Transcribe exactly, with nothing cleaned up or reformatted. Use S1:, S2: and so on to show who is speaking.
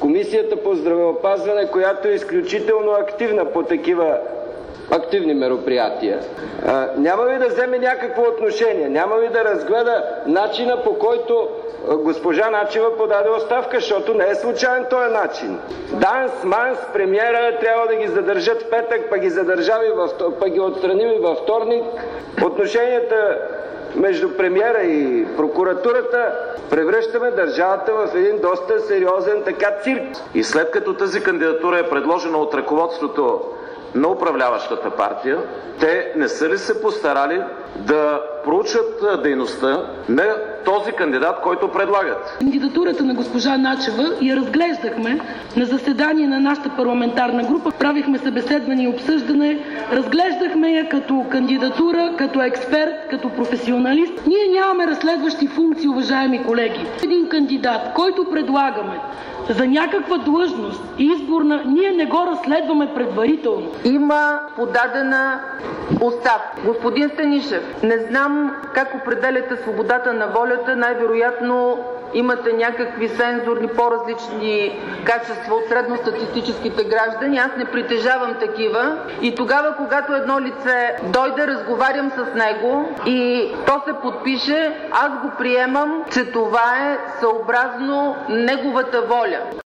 S1: Комисията по здравеопазване, която е изключително активна по такива активни мероприятия, а, няма ли да вземе някакво отношение? Няма ли да разгледа начина, по който а, госпожа Начева подаде оставка, защото не е случайен този начин. Данс, манс, премиера трябва да ги задържат в петък, пък ги задържали във, пък ги отстранили във вторник. Отношенията между премиера и прокуратурата превръщаме държавата в един доста сериозен така цирк.
S2: И след като тази кандидатура е предложена от ръководството на управляващата партия, те не са ли се постарали да проучат дейността на този кандидат, който предлагат?
S3: Кандидатурата на госпожа Начева я разглеждахме на заседание на нашата парламентарна група. Правихме събеседване и обсъждане. Разглеждахме я като кандидатура, като експерт, като професионалист. Ние нямаме разследващи функции, уважаеми колеги. Един кандидат, който предлагаме за някаква длъжност изборна, ние не го разследваме предварително.
S4: Има подадена оставка. Господин Станишев, не знам как определяте свободата на волята. Най-вероятно имате някакви сензорни, по-различни качества от средностатистическите граждани. Аз не притежавам такива. И тогава, когато едно лице дойде, разговарям с него и то се подпише, аз го приемам, че това е съобразно неговата воля.